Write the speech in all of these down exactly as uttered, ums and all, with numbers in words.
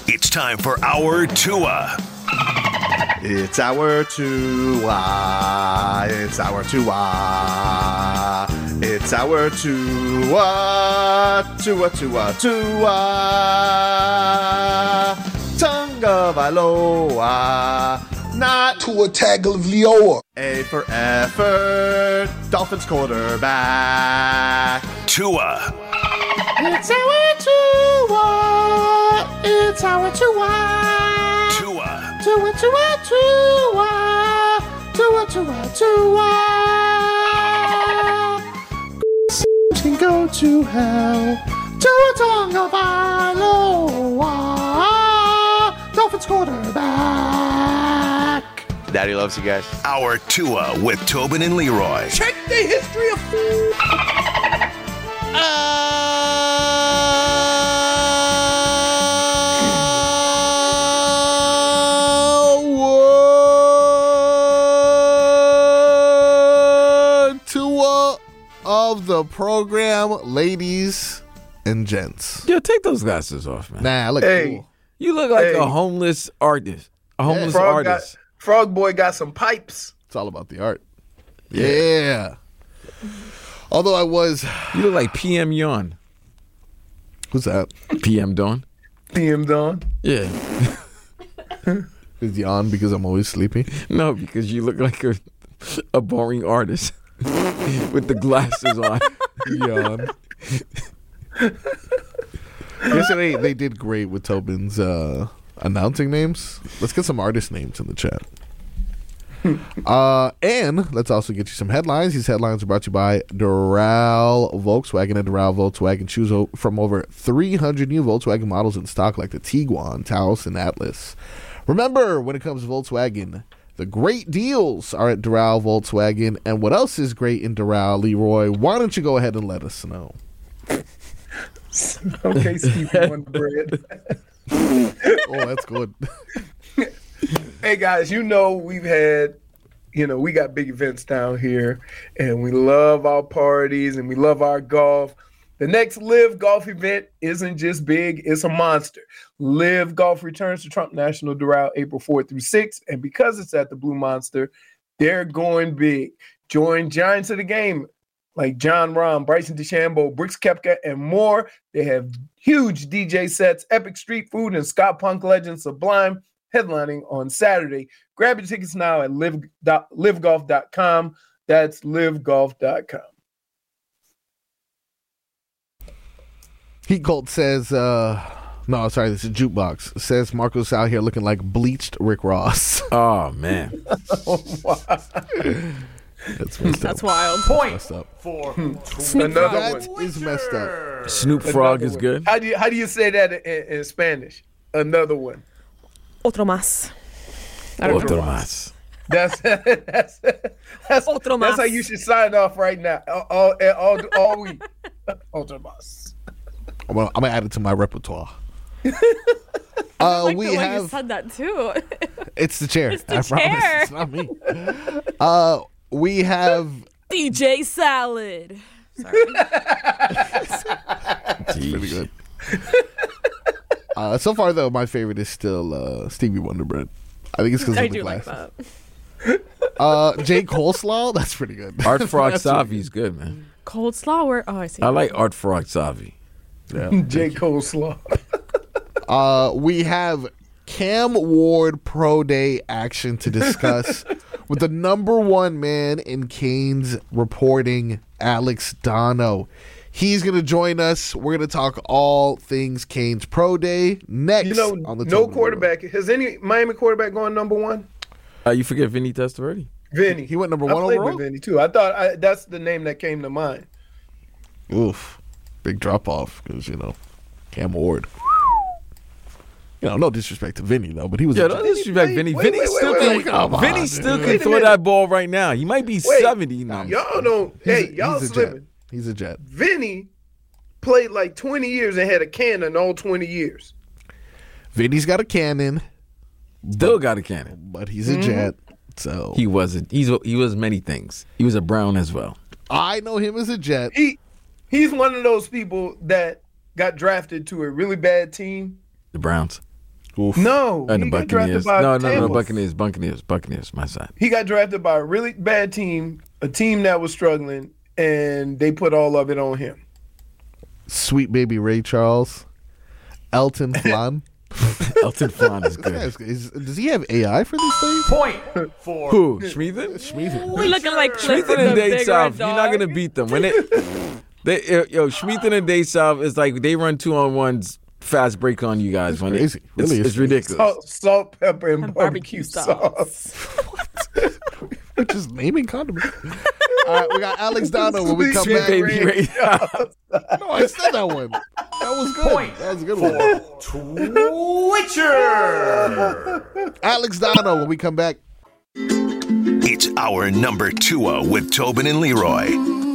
It's time for our Tua. It's our Tua. It's our Tua. It's our Tua. Tua, Tua, Tua. Tonga Vailoa. Not Tua Tagovailoa. A for effort. Dolphins quarterback. Tua. It's our Tua. It's our Tua. Tua. Tua, Tua, Tua. Tua, Tua, Tua. Can go to hell. Tua Tonga Vailoa. Dolphins quarterback. Daddy loves you guys. Our Tua with Tobin and Leroy. Check the history of food. Tua of the program, ladies and gents. Yo, take those glasses off, man. Nah, I look Hey. cool. You look like Hey. a homeless artist. A homeless Frog, got, artist. Frog Boy got some pipes. It's all about the art. Yeah. Although I was, You look like P M Yawn. who's that? P M Dawn. P M Dawn. Yeah. Is yawn because I'm always sleepy? No, because you look like a, a boring artist with the glasses on. Yawn. Yesterday they did great with Tobin's uh, announcing names. Let's get some artist names in the chat. Uh, and let's also get you some headlines. These headlines are brought to you by Doral Volkswagen. At Doral Volkswagen, choose o- from over three hundred new Volkswagen models in stock like the Tiguan, Taos, and Atlas. Remember, when it comes to Volkswagen, the great deals are at Doral Volkswagen. And what else is great in Doral, Leroy? Why don't you go ahead and let us know? Okay, Stevie Wonder Bread. Oh, that's good. Hey guys, you know we've had, you know, we got big events down here, and we love our parties and we love our golf. The next Live Golf event isn't just big, it's a monster. Live Golf returns to Trump National Doral April fourth through sixth, and because it's at the Blue Monster, they're going big. Join giants of the game like John Rahm, Bryson DeChambeau, Brooks Koepka, and more. They have huge D J sets, epic street food, and Scott Punk legend Sublime headlining on Saturday. Grab your tickets now at live, live golf dot com. That's live golf dot com. Heat Cult says, uh, no, sorry, this is Jukebox. Says Marcos out here looking like bleached Rick Ross. Oh, man. That's messed That's up. wild. Point Messed up. for Snoop another That one. is messed up. Snoop Frog Another is one. good. How do you how do you say that in, in Spanish? Another one. Otro más. I don't Otro know. más. That's that's that's, Otro that's más. how you should sign off right now. All all all, all week. Otro más. I'm gonna, I'm gonna add it to my repertoire. Uh, Like we the way you have said that too. it's the chair. It's the I promise chair. it's not me. Uh, we have D J Salad. Sorry. pretty good. Uh, so far though, my favorite is still uh, Stevie Wonder Bread. I think it's because I of the do like glasses. that. Uh, Jay Coleslaw, that's pretty good. Art Frog That's Savi's good, man. Cold slaw. Where? Oh, I see. I like Art Frog Savi. Yeah. J. Cole Slaw. Uh, we have Cam Ward Pro Day action to discuss with the number one man in Canes reporting, Alex Dono. He's going to join us. We're going to talk all things Canes Pro Day next. You know, on the no Tobin quarterback. Has any Miami quarterback going number one? Uh, you forget Vinny Testaverde? Vinny. He went number I one played overall? with Vinny too. I thought I, that's the name that came to mind. Oof. Big drop off because, you know, Cam Ward. You know, no disrespect to Vinny, though, but he was Yeah, a don't disrespect Vinny. wait, Vinny wait, still wait, can, wait, come on, Vinny dude. still Wait can a throw minute. that ball right now. He might be Wait. seventy now. Y'all don't. Hey, He's a- y'all he's a jet. slipping. He's a jet. Vinny played like twenty years and had a cannon all twenty years. Vinny's got a cannon, Still got a cannon. but he's a jet. So He wasn't. He's he was many things. He was a Brown as well. I know him as a jet. He he's one of those people that got drafted to a really bad team The Browns. Oof. No, And the he got drafted Buccaneers. by No, no, no, Tampa. Buccaneers, Buccaneers, Buccaneers, my side. He got drafted by a really bad team, a team that was struggling, and they put all of it on him. Sweet baby Ray Charles, Elton Flan. Elton Flan is This good. guy's- is- does he have A I for these things? Who? Schmeathen? Schmeathen. We looking like Clifford Schmeathen the and Dave Big South. Red You're not Dog. gonna beat them when it. They yo, yo Schmeathen and Dave South is like they run two on ones fast break on you guys. When crazy. It, Really it's, is it's ridiculous. Salt, salt, pepper, and, And barbecue, barbecue sauce. sauce. Just naming condiments. All right, we got Alex Dono when we come Sweet back. Baby Ray. No, I said that one. That was good. That was a good one. Alex Dono when we come back. It's our number two with Tobin and Leroy.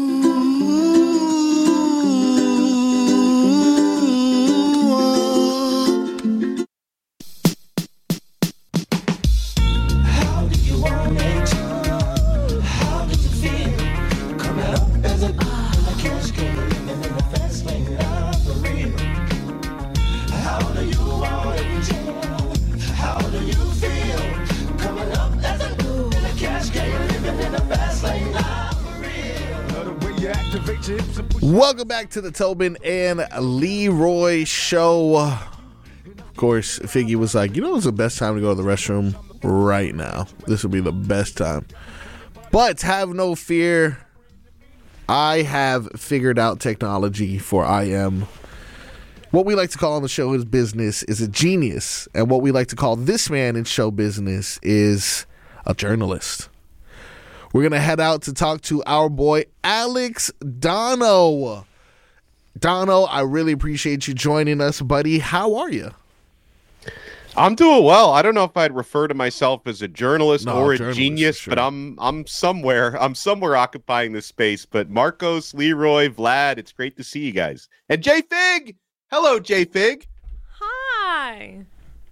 Welcome back to the Tobin and Leroy show. Of course, Figgy was like, you know, it's the best time to go to the restroom right now. This would be the best time. But have no fear. I have figured out technology for I am. What we like to call on the show is business is a genius. And what we like to call this man in show business is a journalist. We're going to head out to talk to our boy, Alex Dono. Dono, I really appreciate you joining us, buddy. How are you? I'm doing well. I don't know if I'd refer to myself as a journalist No, or a journalist, genius, for sure. but I'm I'm somewhere. I'm somewhere occupying this space. But Marcos, Leroy, Vlad, it's great to see you guys. And Jay Fig. Hello, Jay Fig. Hi.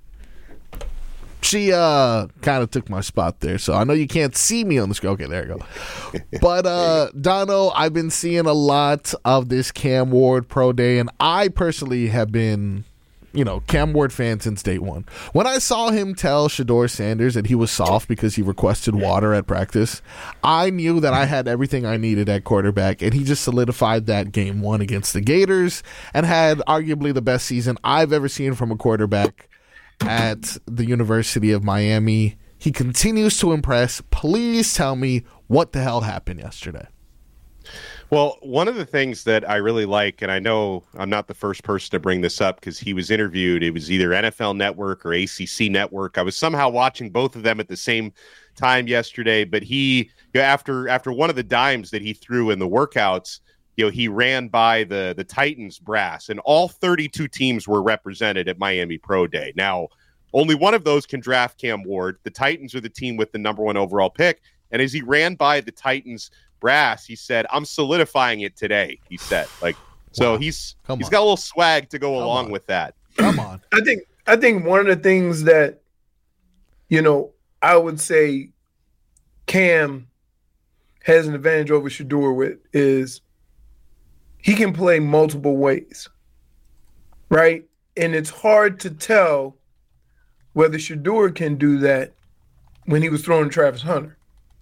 She uh kind of took my spot there, so I know you can't see me on the screen. Okay, there you go. But uh Dono, I've been seeing a lot of this Cam Ward Pro Day, and I personally have been, you know, Cam Ward fan since day one. When I saw him tell Shador Sanders that he was soft because he requested water at practice, I knew that I had everything I needed at quarterback, and he just solidified that game one against the Gators and had arguably the best season I've ever seen from a quarterback at the University of Miami. He continues to impress. Please tell me what the hell happened yesterday. Well, one of the things that I really like, and I know I'm not the first person to bring this up because he was interviewed. It was either N F L Network or A C C Network. I was somehow watching both of them at the same time yesterday. But he, you know, after after one of the dimes that he threw in the workouts, you know, he ran by the the Titans brass, and all thirty-two teams were represented at Miami Pro Day. Now, only one of those can draft Cam Ward. The Titans are the team with the number one overall pick. And as he ran by the Titans brass, he said, "I'm solidifying it today." He said, like, so Wow. he's Come he's on. got a little swag to go Come along on. with that. Come on. I think I think one of the things that, you know, I would say Cam has an advantage over Shador with is he can play multiple ways, right? And it's hard to tell whether Shador can do that when he was throwing Travis Hunter.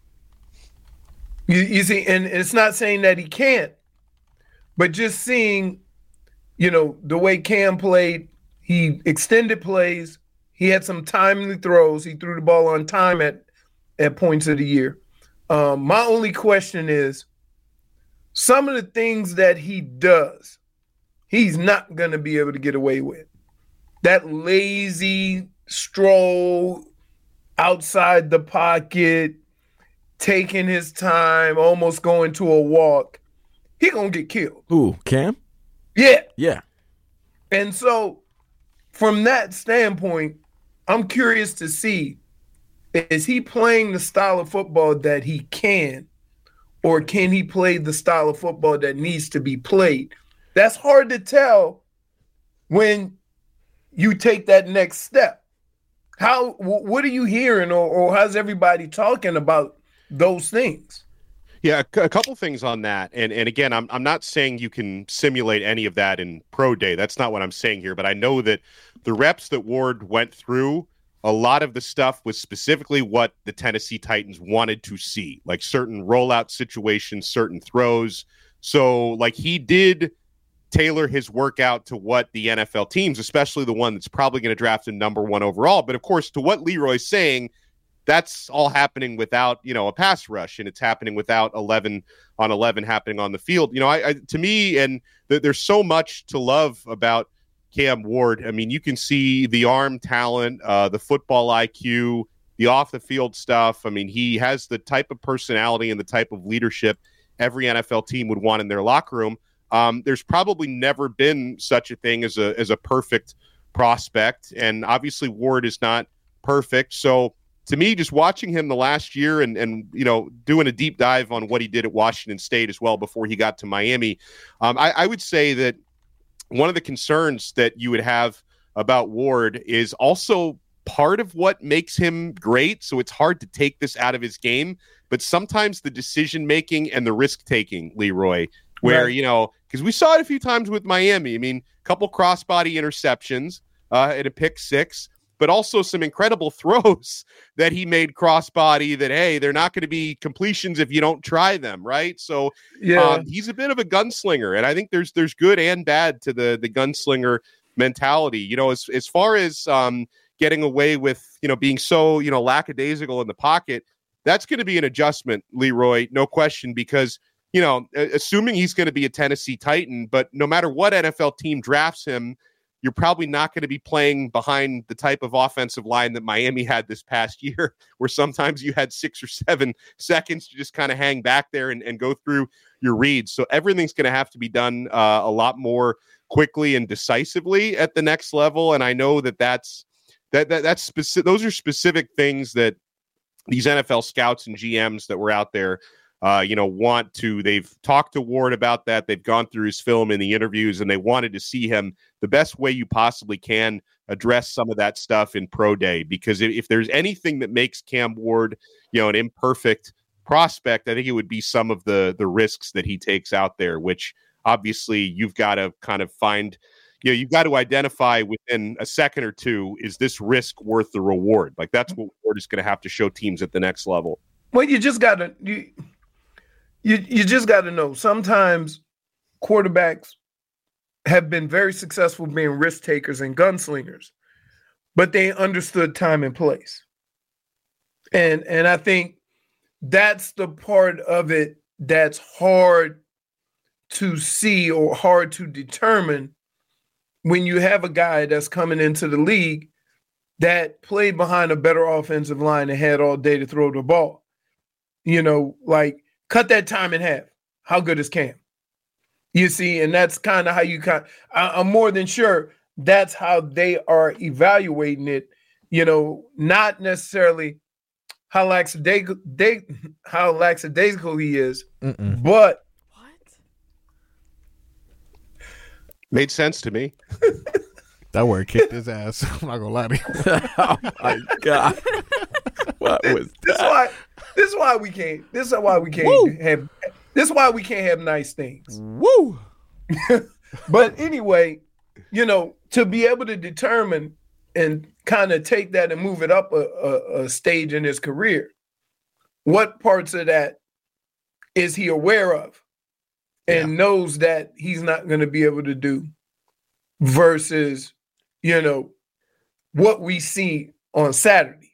You, you see, and it's not saying that he can't, but just seeing, you know, the way Cam played, he extended plays. He had some timely throws. He threw the ball on time at, at points of the year. Um, my only question is some of the things that he does, he's not going to be able to get away with. That lazy stroll outside the pocket, taking his time, almost going to a walk, he going to get killed. Who? Cam? Yeah. Yeah. And so from that standpoint, I'm curious to see, is he playing the style of football that he can, or can he play the style of football that needs to be played? That's hard to tell when you take that next step. How, wh- what are you hearing, or, or how's everybody talking about those things? Yeah, a, c- a couple things on that, and and again, I'm I'm not saying you can simulate any of that in pro day. That's not what I'm saying here. But I know that the reps that Ward went through, a lot of the stuff was specifically what the Tennessee Titans wanted to see, like certain rollout situations, certain throws. So, like he did tailor his workout to what the N F L teams, especially the one that's probably going to draft him number one overall. But of course, to what Leroy's saying, that's all happening without, you know, a pass rush, and it's happening without eleven on eleven happening on the field. You know, I, I to me, and th- there's so much to love about Cam Ward. I mean, you can see the arm talent, uh, the football I Q, the off the field stuff. I mean, he has the type of personality and the type of leadership every N F L team would want in their locker room. Um, there's probably never been such a thing as a as a perfect prospect, and obviously Ward is not perfect. So to me, just watching him the last year and, and you know, doing a deep dive on what he did at Washington State as well before he got to Miami, um, I, I would say that one of the concerns that you would have about Ward is also part of what makes him great. So it's hard to take this out of his game, but sometimes the decision-making and the risk-taking, Leroy, where, Right. you know, because we saw it a few times with Miami. I mean, a couple crossbody interceptions uh, and a pick six, but also some incredible throws that he made crossbody that, hey, they're not going to be completions if you don't try them, right? So Yeah. um, he's a bit of a gunslinger, and I think there's there's good and bad to the the gunslinger mentality. You know, as as far as um, getting away with, you know, being so, you know, lackadaisical in the pocket, that's going to be an adjustment, Leroy, no question, because, you know, assuming he's going to be a Tennessee Titan, but no matter what N F L team drafts him, you're probably not going to be playing behind the type of offensive line that Miami had this past year, where sometimes you had six or seven seconds to just kind of hang back there and, and go through your reads. So everything's going to have to be done uh, a lot more quickly and decisively at the next level. And I know that that's that, that that's specific. Those are specific things that these N F L scouts and G Ms that were out there Uh, you know, want to, they've talked to Ward about that. They've gone through his film in the interviews, and they wanted to see him the best way you possibly can address some of that stuff in pro day. Because if, if there's anything that makes Cam Ward, you know, an imperfect prospect, I think it would be some of the the risks that he takes out there, which obviously you've got to kind of find, you know, you've got to identify within a second or two, is this risk worth the reward? Like that's what Ward is going to have to show teams at the next level. Well, you just got to you, you you just got to know. Sometimes quarterbacks have been very successful being risk takers and gunslingers, but they understood time and place. And and I think that's the part of it that's hard to see or hard to determine when you have a guy that's coming into the league that played behind a better offensive line and had all day to throw the ball. You know, like cut that time in half. How good is Cam? You see, and that's kind of how you kind. I'm more than sure that's how they are evaluating it. You know, not necessarily how lackadaisical, they, how lackadaisical he is, Mm-mm. but What? Made sense to me. That word kicked his ass. I'm not gonna lie to you. Oh my god! What was this is why this is why we can't. This is why we can't Woo. have. This is why we can't have nice things. Woo! But anyway, you know, to be able to determine and kind of take that and move it up a, a, a stage in his career, what parts of that is he aware of and knows that he's not going to be able to do versus, you know, what we see on Saturday?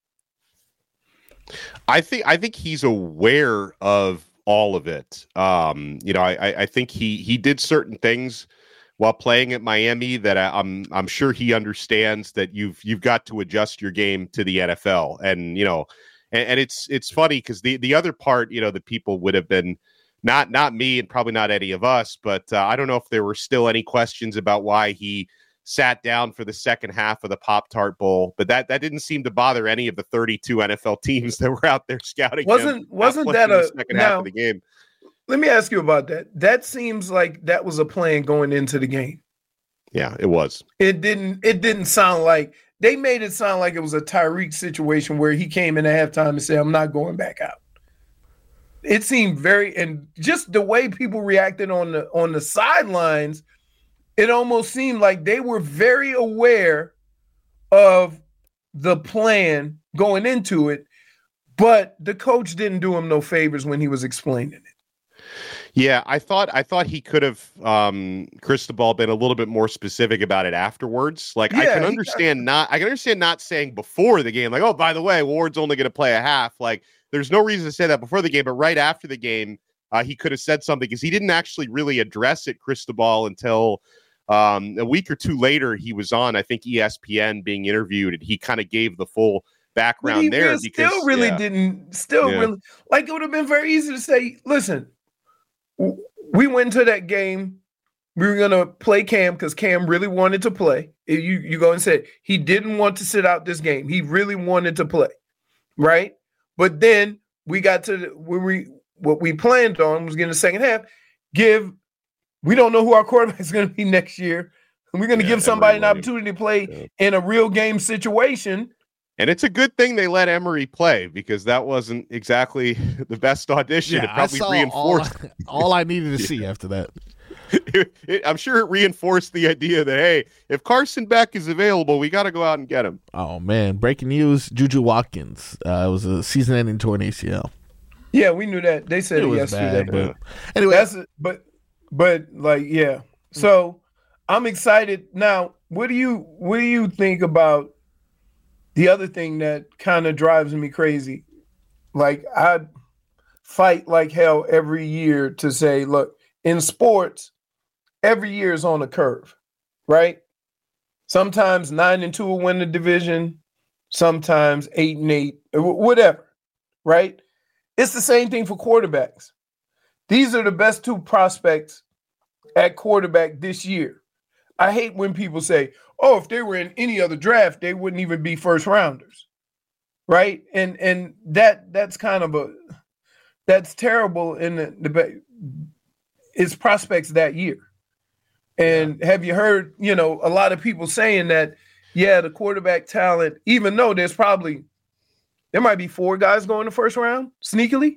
I think I think he's aware of all of it. Um, you know, I, I think he he did certain things while playing at Miami that I, I'm I'm sure he understands that you've you've got to adjust your game to the N F L. And you know, and, and it's it's funny because the the other part, you know, that people would have been not not me and probably not any of us, but uh, I don't know if there were still any questions about why he sat down for the second half of the Pop-Tart Bowl, but that that didn't seem to bother any of the thirty-two N F L teams that were out there scouting. Wasn't him, wasn't uh, that in a the second half now, of the game? Let me ask you about that. That seems like that was a plan going into the game. Yeah, it was. It didn't it didn't sound like they made it sound like it was a Tyreek situation where he came in at halftime and said, "I'm not going back out." it seemed very, and just the way people reacted on the on the sidelines, it almost seemed like they were very aware of the plan going into it, but the coach didn't do him no favors when he was explaining it. Yeah, I thought I thought he could have um, Cristobal been a little bit more specific about it afterwards. Like I Yeah, can he- understand not I can understand not saying before the game, like, oh, by the way, Ward's only going to play a half. Like, there's no reason to say that before the game, but right after the game, uh, he could have said something because he didn't actually really address it, Cristobal, until um, a week or two later. He was on, I think, E S P N being interviewed, and he kind of gave the full But background he there really- because still really yeah. didn't, still Yeah. really, like it would have been very easy to say, listen, w- we went to that game. We were going to play Cam because Cam really wanted to play. If You, you go and say he didn't want to sit out this game. He really wanted to play, right? But then we got to the, where we, what we planned on was getting the second half. Give, we don't know who our quarterback is going to be next year. And we're going to Yeah, give somebody an Emory Williams. opportunity to play Yeah. in a real game situation. And it's a good thing they let Emery play because that wasn't exactly the best audition. Yeah, it I probably saw all reinforced. I, all I needed to see after that. it, it- I'm sure it reinforced the idea that, hey, if Carson Beck is available, we got to go out and get him. Oh man! Breaking news: Juju Watkins. Uh, it was a season-ending torn A C L. Yeah, we knew that. They said It it, was yesterday. bad, but anyway, That's but but like yeah. So I'm excited. Now, what do you what do you think about the other thing that kind of drives me crazy? Like I fight like hell every year to say, look, in sports, every year is on a curve, right? Sometimes nine and two will win the division, sometimes eight and eight, wh- whatever, right? It's the same thing for quarterbacks. These are the best two prospects at quarterback this year. I hate when people say, oh, if they were in any other draft, they wouldn't even be first rounders. Right? And and that that's kind of a that's terrible in the debate. It's prospects that year. And have you heard, you know, a lot of people saying that, yeah, the quarterback talent, even though there's probably there might be four guys going the first round sneakily.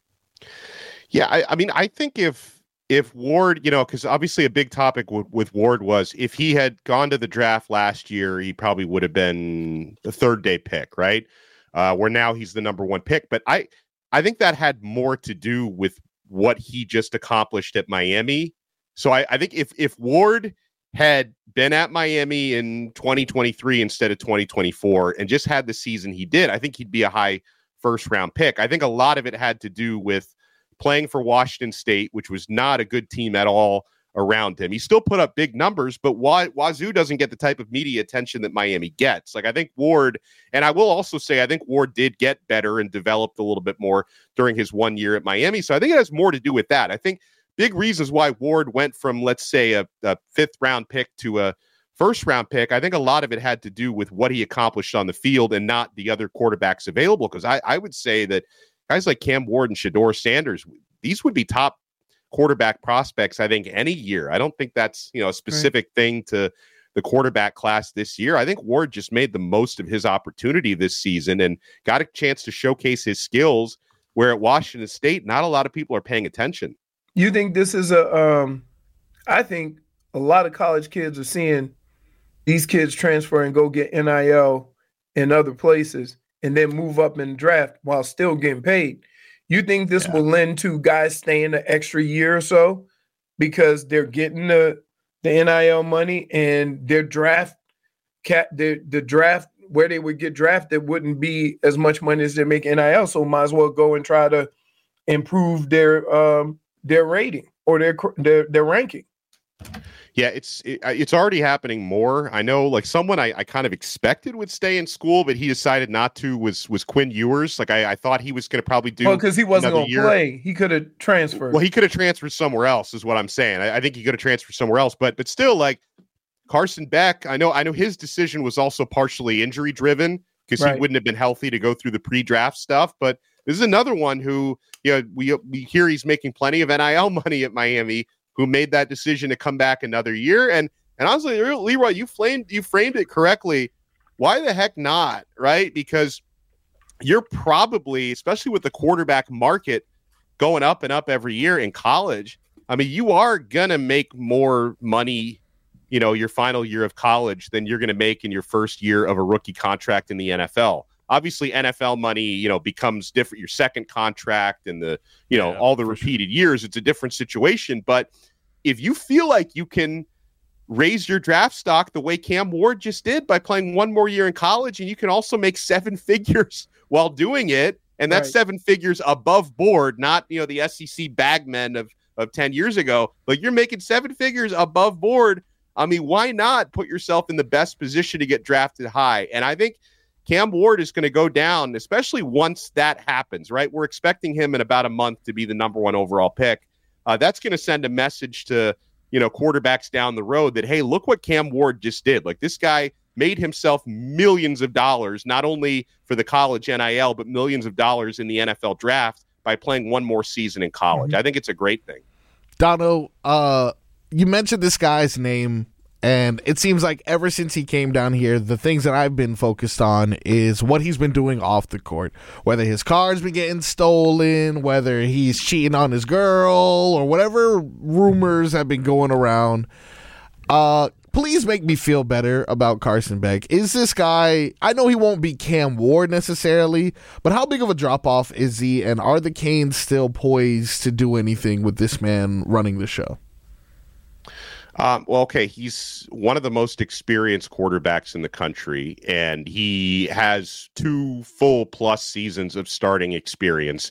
Yeah, I, I mean, I think if if Ward, you know, because obviously a big topic with, with Ward was if he had gone to the draft last year, he probably would have been the third day pick, right? Uh, where now he's the number one pick. But I, I think that had more to do with what he just accomplished at Miami. So I, I think if if Ward had been at Miami in twenty twenty-three instead of twenty twenty-four and just had the season he did, I think he'd be a high first round pick. I think a lot of it had to do with playing for Washington State, which was not a good team at all around him. He still put up big numbers, but Wa- Wazoo doesn't get the type of media attention that Miami gets. Like I think Ward, and I will also say, I think Ward did get better and developed a little bit more during his one year at Miami. So I think it has more to do with that. I think big reasons why Ward went from, let's say, a, a fifth round pick to a first round pick. I think a lot of it had to do with what he accomplished on the field and not the other quarterbacks available. Because I, I would say that guys like Cam Ward and Shedeur Sanders, these would be top quarterback prospects, I think, any year. I don't think that's, you know, a specific right. thing to the quarterback class this year. I think Ward just made the most of his opportunity this season and got a chance to showcase his skills where at Washington State, not a lot of people are paying attention. You think this is a, um, I think a lot of college kids are seeing these kids transfer and go get N I L in other places and then move up in the draft while still getting paid. You think this yeah. will lend to guys staying an extra year or so because they're getting the, the N I L money and their draft cap, the the draft where they would get drafted wouldn't be as much money as they make N I L, so might as well go and try to improve their um, their rating or their their their ranking. Yeah, it's it, it's already happening more. I know, like someone I, I kind of expected would stay in school, but he decided not to. Was was Quinn Ewers? Like I, I thought he was going to probably do. Well, because he wasn't going to play, he could have transferred. Well, he could have transferred somewhere else, is what I'm saying. I, I think he could have transferred somewhere else, but but still, like Carson Beck, I know I know his decision was also partially injury driven because right. he wouldn't have been healthy to go through the pre-draft stuff. But this is another one who, you know, we we hear he's making plenty of N I L money at Miami, who made that decision to come back another year. And and honestly, Leroy, you framed you framed it correctly. Why the heck not, right? Because you're probably, especially with the quarterback market, going up and up every year in college, I mean, you are going to make more money, you know, your final year of college than you're going to make in your first year of a rookie contract in the N F L. Obviously, N F L money, you know, becomes different. Your second contract and the, you know, Yeah, all the repeated sure. years, it's a different situation. But if you feel like you can raise your draft stock the way Cam Ward just did by playing one more year in college, and you can also make seven figures while doing it, and that's right. seven figures above board, not, you know, the S E C bagmen of, of ten years ago. Like, you're making seven figures above board. I mean, why not put yourself in the best position to get drafted high? And I think Cam Ward is going to go down, especially once that happens, right? We're expecting him in about a month to be the number one overall pick. Uh, that's going to send a message to, you know, quarterbacks down the road that, hey, look what Cam Ward just did. Like, this guy made himself millions of dollars, not only for the college N I L, but millions of dollars in the N F L draft by playing one more season in college. Mm-hmm. I think it's a great thing. Dono, uh, you mentioned this guy's name, and it seems like ever since he came down here, the things that I've been focused on is what he's been doing off the court. Whether his car's been getting stolen, whether he's cheating on his girl, or whatever rumors have been going around. Uh, please make me feel better about Carson Beck. Is this guy, I know he won't be Cam Ward necessarily, but how big of a drop-off is he, and are the Canes still poised to do anything with this man running the show? Um, well, okay, he's one of the most experienced quarterbacks in the country, and he has two full plus seasons of starting experience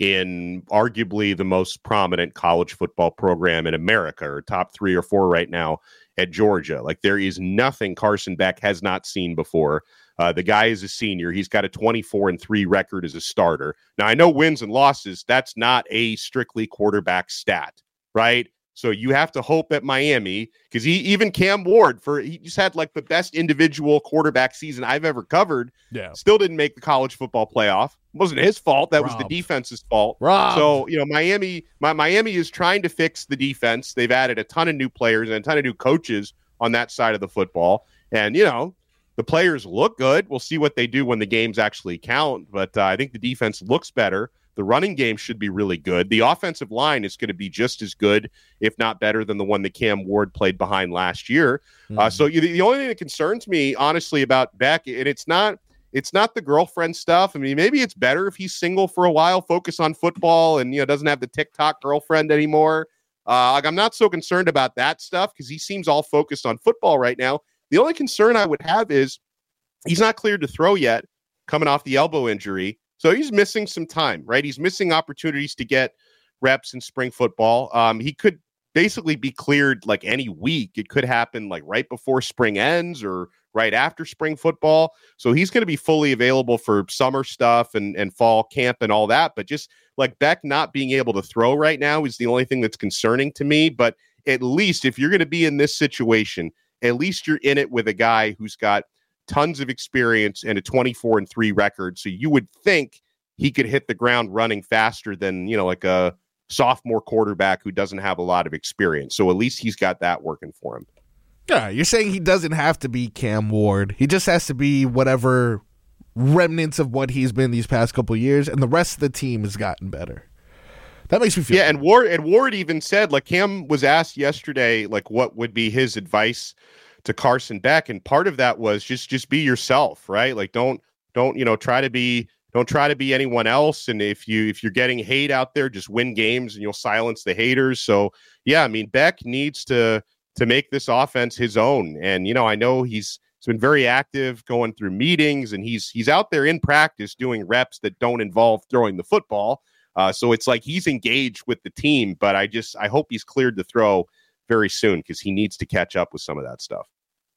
in arguably the most prominent college football program in America, or top three or four right now at Georgia. Like, there is nothing Carson Beck has not seen before. Uh, the guy is a senior. He's got a twenty-four and three record as a starter. Now, I know wins and losses, that's not a strictly quarterback stat, right? So you have to hope at Miami, because he even Cam Ward, for he just had like the best individual quarterback season I've ever covered. Yeah. Still didn't make the college football playoff. It wasn't his fault. That Robbed. was the defense's fault. Robbed. So, you know, Miami, my, Miami is trying to fix the defense. They've added a ton of new players and a ton of new coaches on that side of the football. And, you know, the players look good. We'll see what they do when the games actually count. But uh, I think the defense looks better. The running game should be really good. The offensive line is going to be just as good, if not better, than the one that Cam Ward played behind last year. Mm-hmm. Uh, so you, the only thing that concerns me, honestly, about Beck, and it's not it's not the girlfriend stuff. I mean, maybe it's better if he's single for a while, focus on football, and, you know, doesn't have the TikTok girlfriend anymore. Uh, like, I'm not so concerned about that stuff because he seems all focused on football right now. The only concern I would have is he's not cleared to throw yet, coming off the elbow injury. So he's missing some time, right? He's missing opportunities to get reps in spring football. Um, he could basically be cleared like any week. It could happen like right before spring ends or right after spring football. So he's going to be fully available for summer stuff and, and fall camp and all that. But just like Beck not being able to throw right now is the only thing that's concerning to me. But at least if you're going to be in this situation, at least you're in it with a guy who's got tons of experience and a twenty-four and three record. So you would think he could hit the ground running faster than, you know, like a sophomore quarterback who doesn't have a lot of experience. So at least he's got that working for him. Yeah, you're saying he doesn't have to be Cam Ward. He just has to be whatever remnants of what he's been these past couple of years, and the rest of the team has gotten better. That makes me feel yeah, good. and Ward and Ward even said, like, Cam was asked yesterday, like, what would be his advice to Carson Beck, and part of that was just just be yourself, right? Like, don't don't you know try to be don't try to be anyone else, and if you if you're getting hate out there, just win games and you'll silence the haters. So yeah, I mean, Beck needs to to make this offense his own, and you know I know he's he's been very active going through meetings, and he's he's out there in practice doing reps that don't involve throwing the football. Uh, so it's like he's engaged with the team, but I just I hope he's cleared to throw very soon because he needs to catch up with some of that stuff.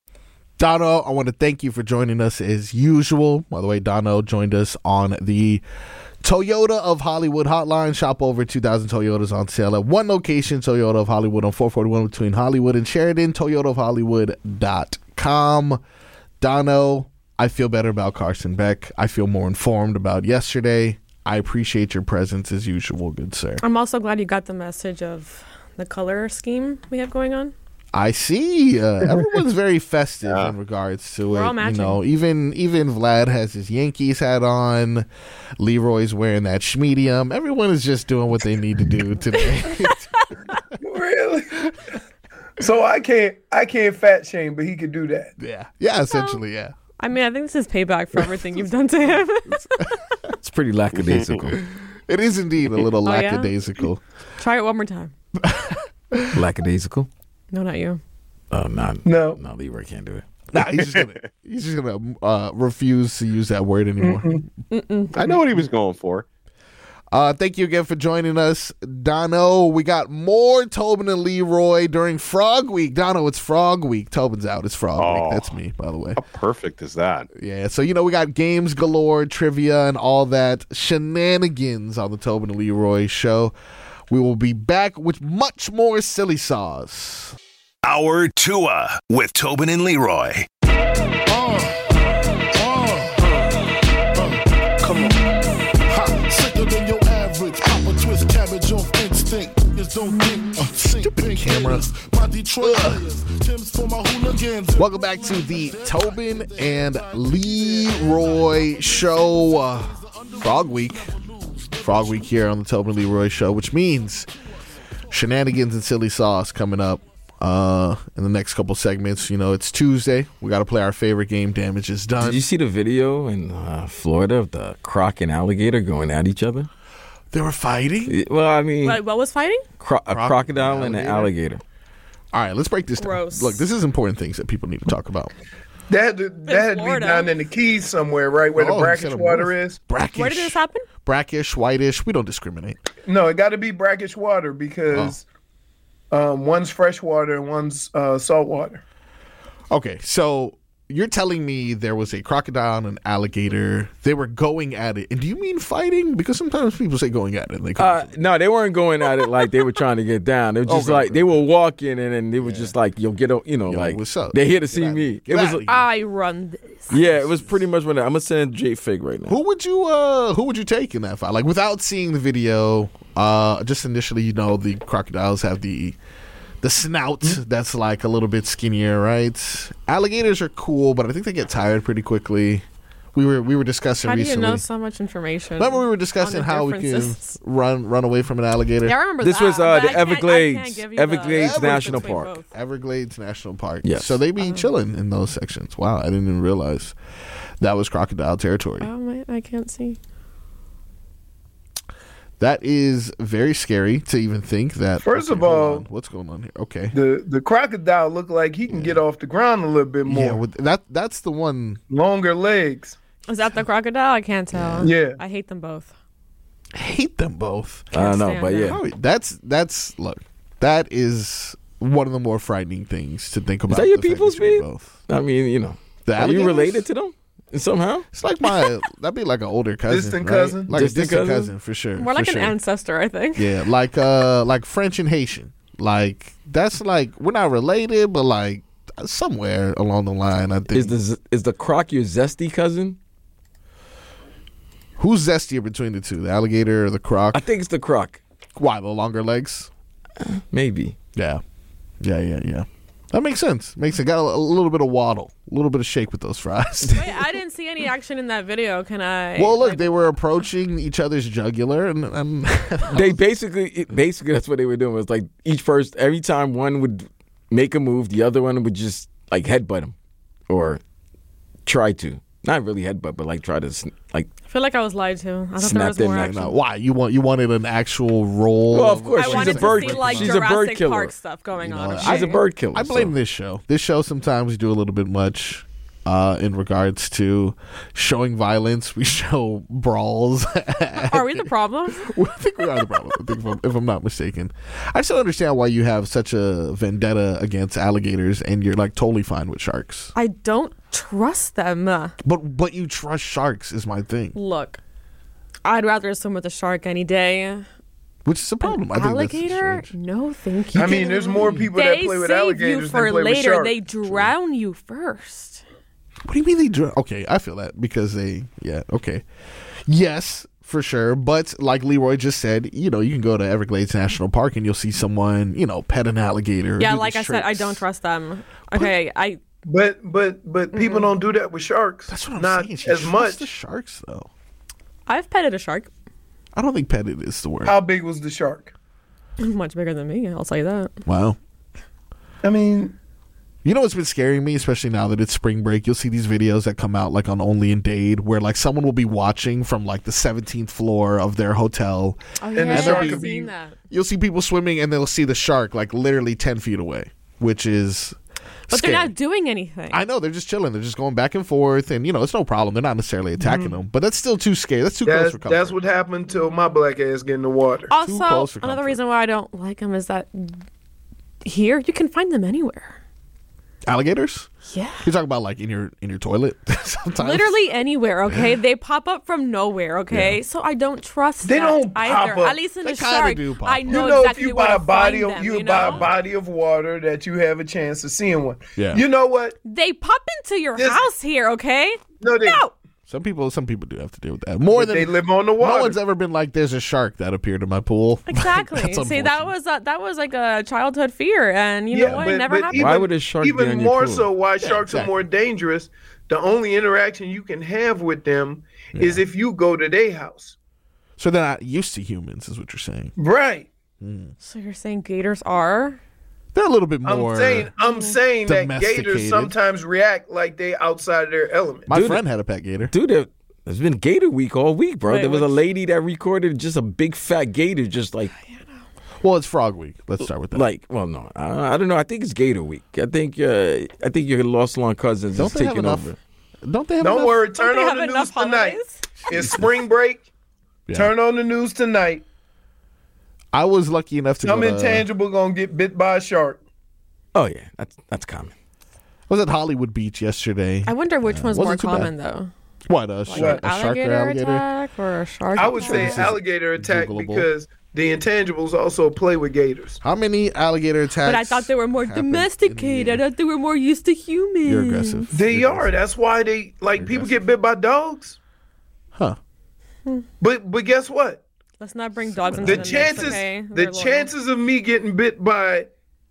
Dono, I want to thank you for joining us as usual. By the way, Dono joined us on the Toyota of Hollywood hotline. Shop over two thousand Toyotas on sale at one location, Toyota of Hollywood on four forty-one between Hollywood and Sheridan, toyota of hollywood dot com. Dono, I feel better about Carson Beck. I feel more informed about yesterday. I appreciate your presence as usual, good sir. I'm also glad you got the message of the color scheme we have going on. I see. Uh, everyone's very festive Yeah. in regards to We're it. all You matching. know, even even Vlad has his Yankees hat on. Leroy's wearing that Schmedium. Everyone is just doing what they need to do today. Really? So I can't I can't fat shame, but he could do that. yeah, yeah. Essentially, yeah. I mean, I think this is payback for everything you've done to him. It's pretty lackadaisical. It is indeed a little Oh, yeah? lackadaisical. Try it one more time. lackadaisical? No, not you. Oh, no. No. No, Leroy can't do it. Nah, he's just gonna he's just gonna uh, refuse to use that word anymore. I know what he was going for. Uh, thank you again for joining us, Dono. We got more Tobin and Leroy during Frog Week. Dono, it's Frog Week. Tobin's out. It's Frog Oh. Week. That's me, by the way. How perfect is that? Yeah, so you know we got games galore, trivia, and all that shenanigans on the Tobin and Leroy show. We will be back with much more silly sauce. Our Tua with Tobin and Leroy. Come on. Ha, sicker than your average. Papa twist cabbage off instinct. Just don't think. Uh, Stupid camera. My Detroit players. Tim's for my hooligans. Welcome back to the Tobin and Leroy show. Uh, Frog Week. Frog Week here on the Tobin and Leroy show, which means shenanigans and silly sauce coming up uh, in the next couple segments. You know, it's Tuesday. We got to play our favorite game, Damage is Done. Did you see the video in uh, Florida of the croc and alligator going at each other? They were fighting? Well, I mean, What, what was fighting? cro- a Croc crocodile and and an alligator? alligator. All right, let's break this down. Gross. Look, this is important things that people need to talk about. That had to, that had to be Florida. down in the Keys somewhere, right where Oh, the you brackish said it water was. is. Brackish. Where did this happen? Brackish, whitish. We don't discriminate. No, it got to be brackish water because Oh. um, one's fresh water and one's uh, salt water. Okay, so you're telling me there was a crocodile and an alligator. They were going at it. And do you mean fighting? Because sometimes people say going at it. And they Uh, no, they weren't going at it like they were trying to get down. They were just Okay, like okay. they were walking, and then they were just like, "Yo, get up," you know, Yo, like what's up? they're here to Get see out- me. get It was, out of here. I run this. yeah, it was pretty much what I- I'm gonna send Jay Fig right now. Who would you uh who would you take in that fight? Like without seeing the video, uh just initially, you know, the crocodiles have the the snout that's like a little bit skinnier, right? Alligators are cool, but I think they get tired pretty quickly. We were we were discussing How do you recently. know so much information? Remember we were on discussing the how we can differences? run run away from an alligator? Yeah, I remember This that, was, uh, but the I can't- I can't Everglades- give you the Everglades difference National between Park. both. Everglades National Park. Yes. So they be chilling in those sections. Wow, I didn't even realize that was crocodile territory. Oh, my, I can't see. That is very scary to even think that. First okay, of hold all- on. What's going on here? Okay. The the crocodile looked like he can get off the ground a little bit more. Yeah, with, that that's the one. Longer legs. Is that the crocodile? I can't tell. Yeah. I hate them both. I hate them both. I don't know, stand but it. yeah, How- That's that's look. That is one of the more frightening things to think about. that your the fact people's you're beef? both. I mean, you know, The are you alligators? related to them somehow? It's like my that'd be like an older cousin, Distant right? cousin? like Distant a distant cousin? cousin? for sure. More like for an sure. ancestor, I think. Yeah, like uh, like French and Haitian. Like that's like we're not related, but like somewhere along the line, I think. Is the z- is the croc your zesty cousin? Who's zestier between the two, the alligator or the croc? I think it's the croc. Why the longer legs? Maybe. Yeah, yeah, yeah, yeah. That makes sense. Makes it got a, a little bit of waddle, a little bit of shake with those fries. Wait, I didn't see any action in that video. Can I? Well, look, like, they were approaching each other's jugular, and, and They basically, it, basically, that's what they were doing. It was like each first, every time one would make a move, the other one would just like headbutt him, or try to, not really headbutt, but like try to sn- like. I feel like I was lied to. I thought Snap there was them more like action. no, why you want you wanted an actual roll? Well, of course, I she's wanted a bird. to see like she's a Jurassic bird killer. Park stuff going on. know, okay? She's a bird killer. I blame so. this show. This show sometimes we do a little bit much uh, in regards to showing violence. We show brawls. Are we the problem? I think we are the problem. I think if I'm, if I'm not mistaken, I still understand why you have such a vendetta against alligators, and you're like totally fine with sharks. I don't trust them. But but you trust sharks is my thing, Look, I'd rather swim with a shark any day. which is a problem. I think Alligator? that's strange. No, thank you. I mean, there's more people that They play with save alligators you for than play later. with sharks. They drown you first. What do you mean they drown? Okay, I feel that because they. Yeah. Okay. Yes. for sure. But like Leroy just said, you know, you can go to Everglades National Park and you'll see someone, you know, pet an alligator. Yeah, do like I these said, I tricks. don't trust them. Okay, I But but but people Mm-hmm. don't do that with sharks. That's what I'm Not saying. She as trusts much. the sharks, though. I've petted a shark. I don't think petted is the word. How big was the shark? Much bigger than me, I'll say that. Wow. I mean, You know what's been scaring me, especially now that it's spring break? You'll see these videos that come out like on Only in Dade, where like someone will be watching from like the seventeenth floor of their hotel. Oh, the yeah, shark I've could seen be- that. You'll see people swimming and they'll see the shark like literally ten feet away, which is But scary. they're not doing anything. I know, they're just chilling. They're just going back and forth, and you know it's no problem. They're not necessarily attacking them, but that's still too scary. That's too close that's for comfort. that's what happened till my black ass get in the water. Also, close for another comfort. reason why I don't like them is that here you can find them anywhere. Alligators? Yeah. You're talking about like in your in your toilet sometimes. Literally anywhere, okay? They pop up from nowhere, okay? Yeah. So I don't trust They that don't either. pop up. At least in They the kinda shark, do pop I up. know, you know, exactly if you where buy a to body find of them, you, you buy a know? body of water that you have a chance of seeing one. Yeah. You know what? They pop into your This- house here, okay? No, they No. Some people some people do have to deal with that more but than they live on the no water. one's ever been like, there's a shark that appeared in my pool. Exactly. That's See, that unfortunate. was a, that was like a childhood fear, and you know what? It never happened. even, Why would a shark be even on your more pool? so why sharks exactly. are more dangerous? The only interaction you can have with them is if you go to their house. So they're not used to humans, is what you're saying. Right. So you're saying gators are? They're a little bit I'm more. saying I'm saying that domesticated. gators sometimes react like they outside of their element. My Dude, friend had a pet gator. Dude, there, there's been Gator Week all week, bro. Wait, there was a what's- lady that recorded just a big fat gator, just like, Well, it's Frog Week. Let's start with that. like. Well, no, I, I don't know. I think it's Gator Week. I think, uh, I think your lost long cousins don't is they have taking enough? over. Don't they have Don't enough? worry, turn they on have the news enough tonight. holidays? It's spring break. Yeah. Turn on the news tonight. I was lucky enough to Some go to, intangible gonna get bit by a shark. Oh yeah, that's that's common. I was at Hollywood Beach yesterday. I wonder which one's more wasn't too bad. common, though. What, a, Like shark, an a shark or alligator, alligator? attack or a shark I would say attack? alligator attack Googleable. because the intangibles also play with gators. How many alligator attacks? But I thought they were more happened in a domesticated. I year? thought they were more used to humans. You're aggressive. They You're are. That's why they like people get bit by dogs. Huh. But but guess what? Let's not bring dogs into The the, chances mix, okay? the They're loyal. chances of me getting bit by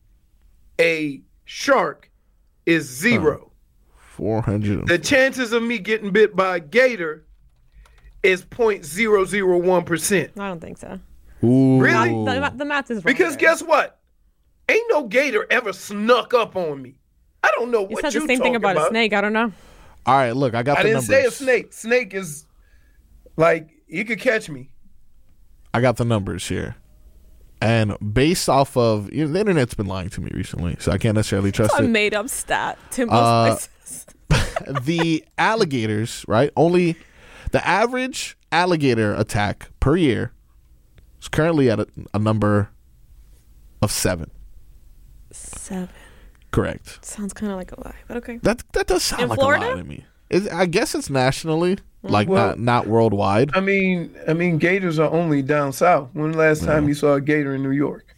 a shark is zero. four hundred. The chances of me getting bit by a gator is point zero zero one percent. I don't think so. Ooh. Really? The, the math is wrong. Because there. guess what? Ain't no gator ever snuck up on me. I don't know You what said you the same thing talking about, a snake. I don't know. All right, look, I got I the didn't numbers. say a snake. Snake is like you could catch me. I got the numbers here. And based off of, you know, the internet's been lying to me recently, so I can't necessarily trust It's a it. made up stat. Tim Uh, places. The alligators, right? Only the average alligator attack per year is currently at a, a number of seven. Seven. Correct. Sounds kind of like a lie, but okay. That that does sound In like Florida? a lie to me. It, I guess it's nationally, like Well- not not worldwide. I mean, I mean, gators are only down south. When the last time you saw a gator in New York?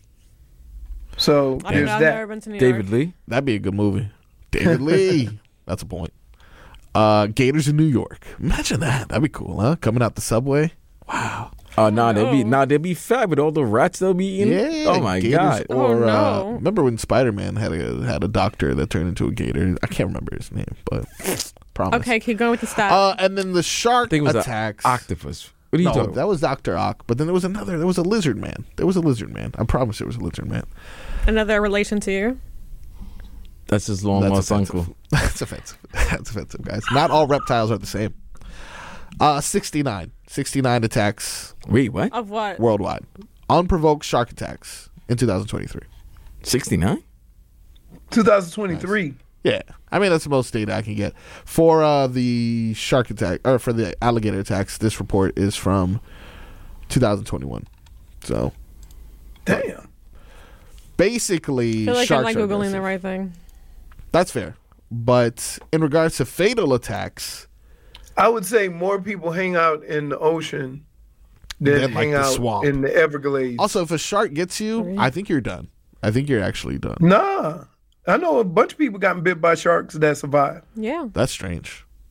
So I don't there's know. I've never that. been to New David York. Lee. That'd be a good movie. David Lee. That's a point. Uh, Gators in New York. Imagine that. That'd be cool, huh? Coming out the subway. Wow. Oh, nah, they'll be no. nah, they'll be fat with all the rats they'll be eating. Yeah. Oh my Gators god. Oh, Or uh, no. remember when Spider Man had a had a doctor that turned into a gator? I can't remember his name, but promise. Okay, keep going with the stat. Uh, and then the I shark think it was attacks. an octopus. What are you no, talking that was Doctor Ock. But then there was another. There was a lizard man. There was a lizard man. I promise there was a lizard man. Another relation to you? That's his long That's lost offensive. uncle. That's offensive. That's offensive, guys. Not all reptiles are the same. Uh, sixty-nine. sixty-nine attacks Wait, what? Of what? worldwide. Unprovoked shark attacks in two thousand twenty-three. sixty-nine? twenty twenty-three. Yeah. I mean, that's the most data I can get. For uh, the shark attack, or for the alligator attacks, this report is from two thousand twenty-one. So, Damn. basically, I feel like I'm sharks like are Googling aggressive. the right thing. That's fair. But in regards to fatal attacks, I would say more people hang out in the ocean than Than, like, hang the out swamp. in the Everglades. also, if a shark gets you, I think you're done. I think you're actually done. Nah. I know a bunch of people gotten bit by sharks that survived. Yeah. That's strange.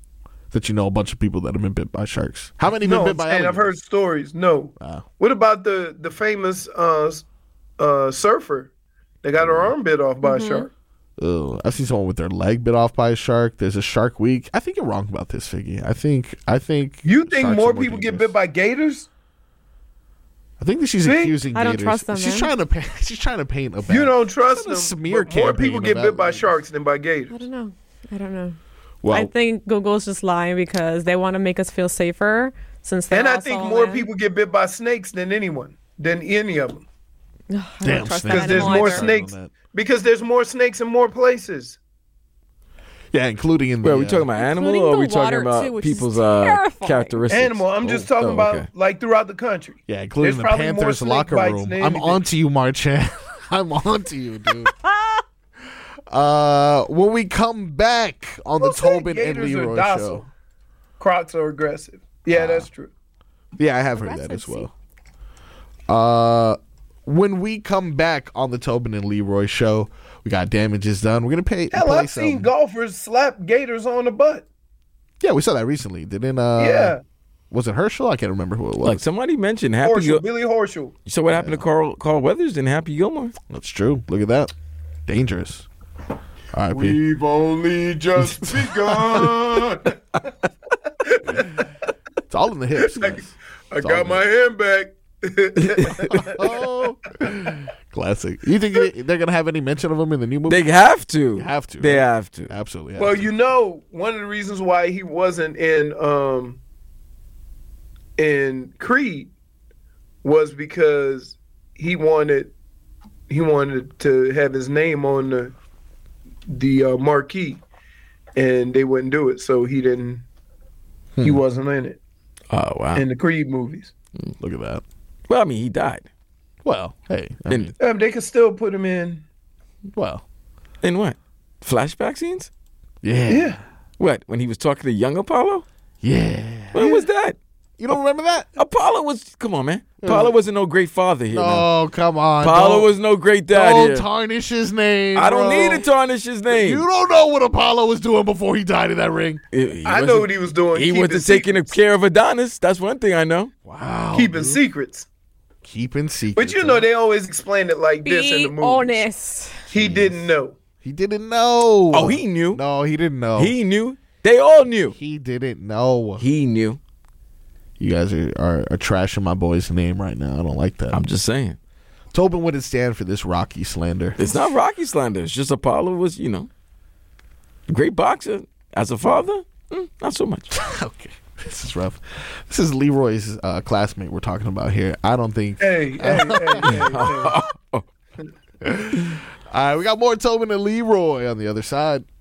that you know a bunch of people that have been bit by sharks. How many No, been I'm bit by saying I've heard alligators? stories. No. Wow. What about the the famous uh, s- uh, surfer that got her arm bit off by a shark? Ugh, I've seen someone with their leg bit off by a shark. There's a Shark Week. I think you're wrong about this, Figgy. I think I think You think sharks more are people get dangerous. bit by gators? I think that she's See? accusing I don't gators. trust them, She's man. trying to paint. She's trying to paint a bad. You don't trust It's a them. smear but more campaign people get about bit by gators. sharks than by I gators. don't know. I don't know. Well, I think Google's just lying because they want to make us feel safer since they're And I also think more in. people get bit by snakes than anyone, than any of them. Ugh, I damn don't trust snakes. that Because there's animal more either. snakes. On that. Because there's more snakes in more places. yeah, including in the. Well, are we uh, talking about animal Including or are the we talking water, about too, which is people's uh, terrifying. characteristics? Animal. I'm just Oh, talking oh, about okay. like throughout the country. Yeah, including There's the probably more Panthers snake locker bites room. than I'm anything. on to you, Marchand. I'm on to you, dude. uh, when we come back on Who the said Tobin and gators are Leroy docile? show. Crocs are aggressive. Yeah, that's true. Yeah, I have heard that as well. Uh, when we come back on the Tobin and Leroy show, we got damages done. We're gonna pay. Hell, play I've seen some- golfers slap gators on the butt. Yeah, we saw that recently. Didn't uh? Yeah. Was it Herschel? I can't remember who it was. Like somebody mentioned Happy Horschel, Gil- Billy Horschel. So what happened to Carl Carl Weathers and Happy Gilmore? That's true. Look at that. Dangerous. All right, P. We've only just begun. It's all in the hips. guys. I It's all got in my hand back. Oh, classic. You think they- they're gonna have any mention of him in the new movie? They have to. They have to. They right? have to. Absolutely. have Well, to. you know, one of the reasons why he wasn't in um in Creed was because he wanted he wanted to have his name on the the uh, marquee, and they wouldn't do it, so he didn't. Hmm. He wasn't in it Oh wow. in the Creed movies. Look at that. Well, I mean, he died. Well, hey. I In mean, Um, they could still put him in. well, in what? Flashback scenes? yeah, Yeah, What? When he was talking to young Apollo? yeah. When was that? You don't remember that? Apollo was. Come on, man. Apollo wasn't no great father here. man. Oh, come on. Apollo Don't- was no great dad Don't here. tarnish his name. I don't bro. need to tarnish his name. You don't know what Apollo was doing before he died in that ring. He- he I know wasn't- what he was doing. He keeping wasn't taking secrets. care of Adonis. That's one thing I know. Wow. keeping secrets. Keeping secrets. But you know they always explain it like this in Be the movies. honest. He didn't know. He didn't know. Oh, he knew. No, he didn't know. He knew. They all knew. He didn't know. He knew. You guys are, are, are trashing my boy's name right now. I don't like that. I'm just saying. Tobin wouldn't stand for this Rocky slander. It's not Rocky slander. It's just Apollo was, you know, a great boxer. As a father, mm, not so much. Okay. This is rough. This is Leroy's uh, classmate we're talking about here. I don't think. Hey, hey, hey, hey, hey. All right, we got more Tobin and Leroy on the other side.